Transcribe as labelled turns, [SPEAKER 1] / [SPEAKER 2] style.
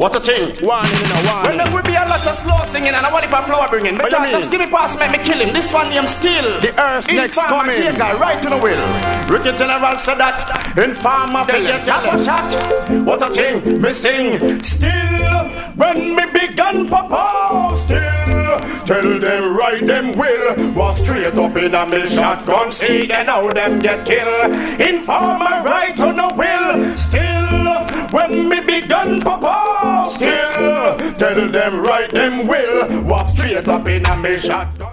[SPEAKER 1] What a thing.
[SPEAKER 2] Warning, warning.
[SPEAKER 1] Well, there will be a lot of slow singing and I want if a flower bringing. But just give me pass, make me kill him. This one name still.
[SPEAKER 2] The earth's next coming.
[SPEAKER 1] Guy, right to the will. Ricky General said that. Informer, they get a shot. What a thing, me sing. Still, when me begun papa, still. Tell them right, them will. Walk straight up in a me shotgun. See, they know them get killed. Informer, right on the will. Still, when me begun papa, still. Tell them right, them will. Walk straight up in a me shotgun.